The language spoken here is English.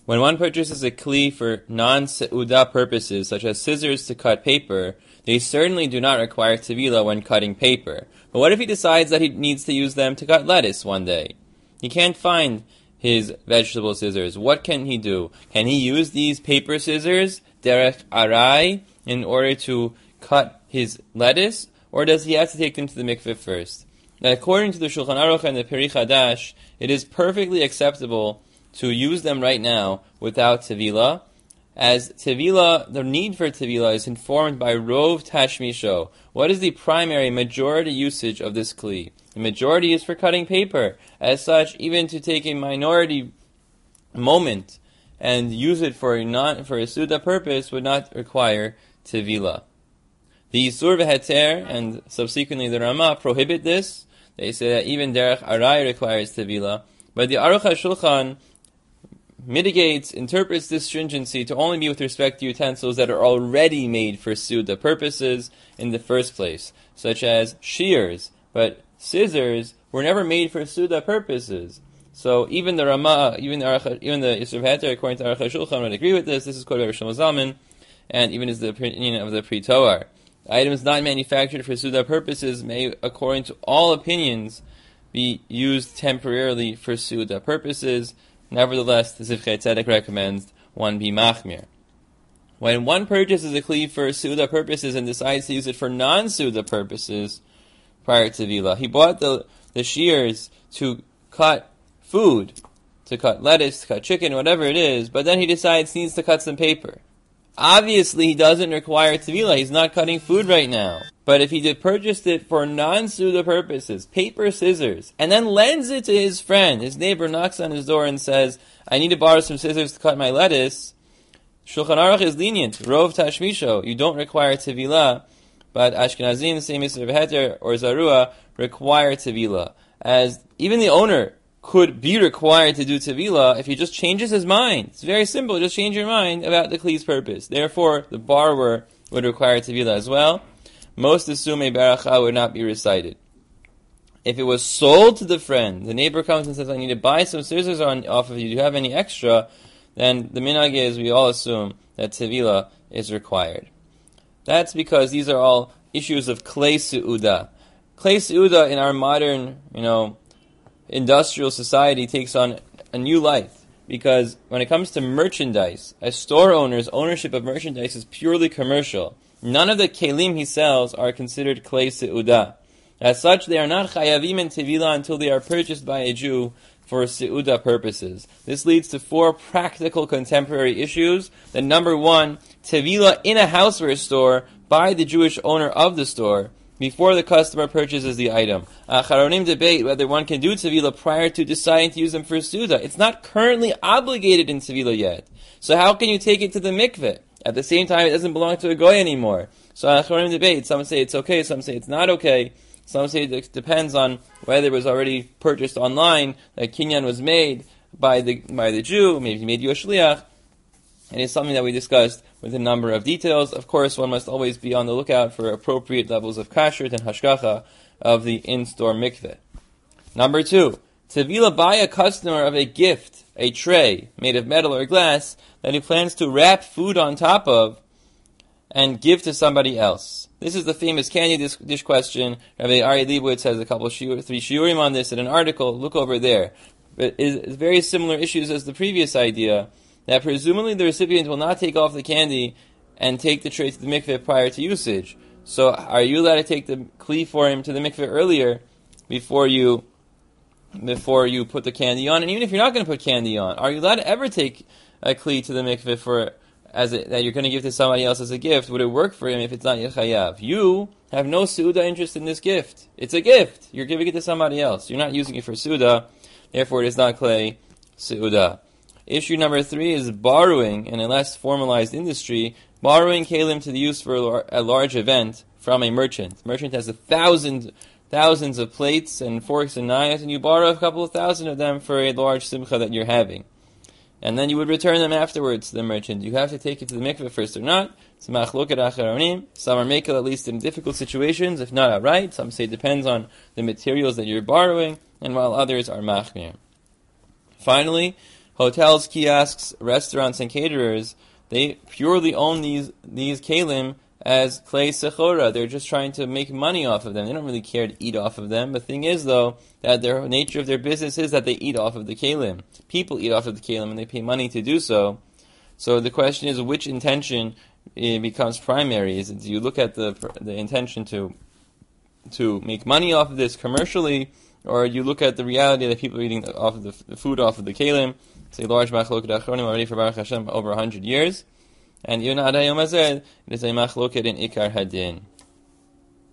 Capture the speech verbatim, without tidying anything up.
When one purchases a kli for non-seudah purposes, such as scissors to cut paper, they certainly do not require tevilah when cutting paper. But what if he decides that he needs to use them to cut lettuce one day? He can't find his vegetable scissors. What can he do? Can he use these paper scissors, derech arai, in order to cut his lettuce? Or does he have to take them to the mikveh first? Now, according to the Shulchan Aruch and the Peri Chadash, it is perfectly acceptable to use them right now without tevilah, as tevilah, the need for tevilah is informed by rov tashmisho. What is the primary majority usage of this kli? The majority is for cutting paper. As such, even to take a minority moment and use it for a non for a suda purpose would not require tevilah. The Yisur v'Heter and subsequently the Ramah prohibit this. They say that even derech arai requires tevilah, but the Aruch HaShulchan mitigates, interprets this stringency to only be with respect to utensils that are already made for suda purposes in the first place, such as shears, but scissors were never made for suda purposes. So even the Ramah, even the Aruch, even the Yisur v'Heter, according to Aruch HaShulchan, would agree with this. This is quoted by Shlomo Zalman, and even is the opinion of the Pri Toar. Items not manufactured for suda purposes may, according to all opinions, be used temporarily for suda purposes. Nevertheless, the Zivchei Tzedek recommends one be machmir. When one purchases a kli for suda purposes and decides to use it for non-suda purposes prior to tevilah, he bought the, the shears to cut food, to cut lettuce, to cut chicken, whatever it is, but then he decides he needs to cut some paper. Obviously, he doesn't require tevilah. He's not cutting food right now. But if he did purchased it for non-suda purposes, paper scissors, and then lends it to his friend, his neighbor knocks on his door and says, I need to borrow some scissors to cut my lettuce, Shulchan Aruch is lenient. Rov tashmisho. You don't require tevilah, but Ashkenazim, the same Yisur v'Heter or Zarua, require tevilah. As even the owner could be required to do tevilah if he just changes his mind. It's very simple. Just change your mind about the kli's purpose. Therefore, the borrower would require tevilah as well. Most assume a baracha would not be recited. If it was sold to the friend, the neighbor comes and says, I need to buy some scissors on, off of you. Do you have any extra? Then the minhag is, we all assume that tevilah is required. That's because these are all issues of klei seudah. Klei seudah in our modern, you know, industrial society takes on a new life, because when it comes to merchandise, a store owner's ownership of merchandise is purely commercial. None of the kelim he sells are considered klei seudah. As such, they are not chayavim in tevilah until they are purchased by a Jew for seudah purposes. This leads to four practical contemporary issues. The number one, tevilah in a houseware store by the Jewish owner of the store before the customer purchases the item. Acharonim debate whether one can do tevilah prior to deciding to use them for seudah. It's not currently obligated in tevilah yet. So how can you take it to the mikveh? At the same time, it doesn't belong to a goy anymore. So Acharonim debate. Some say it's okay, some say it's not okay. Some say it depends on whether it was already purchased online, that kinyan was made by the by the Jew, maybe he made you a shliach. And it's something that we discussed with a number of details. Of course, one must always be on the lookout for appropriate levels of kashrut and hashgacha of the in-store mikveh. Number two, tevilah by a customer of a gift, a tray made of metal or glass, that he plans to wrap food on top of and give to somebody else. This is the famous candy dish, dish question. Rabbi Ari Leibowitz has a couple, shiur, three shiurim on this in an article. Look over there. But it's very similar issues as the previous idea, that presumably the recipient will not take off the candy and take the tray to the mikveh prior to usage. So are you allowed to take the kli for him to the mikveh earlier before you before you put the candy on? And even if you're not going to put candy on, are you allowed to ever take a kli to the mikveh for as a, that you're going to give to somebody else as a gift? Would it work for him if it's not yechayav? You have no seudah interest in this gift. It's a gift. You're giving it to somebody else. You're not using it for seudah. Therefore, it is not klei seudah. Issue number three is borrowing, in a less formalized industry, borrowing kelim to the use for a large event from a merchant. Merchant has a thousand, thousands of plates and forks and knives, and you borrow a couple of thousand of them for a large simcha that you're having. And then you would return them afterwards to the merchant. You have to take it to the mikveh first or not. It's machloket acharonim. Some are mekel, at least in difficult situations, if not outright. Some say it depends on the materials that you're borrowing, and while others are machmir. Finally, Hotels, kiosks, restaurants, and caterers, they purely own these these kelim as klei sechora. They're just trying to make money off of them. They don't really care to eat off of them. The thing is, though, that the nature of their business is that they eat off of the kelim. People eat off of the kelim, and they pay money to do so. So the question is, which intention uh, becomes primary? Is it, do you look at the the intention to to make money off of this commercially, or you look at the reality that people are eating off of the, the food off of the kelim? It's a large machloket achronim already for Baruch Hashem over a hundred years, and even ad hayom hazeh, it is a machloket in ikar hadin.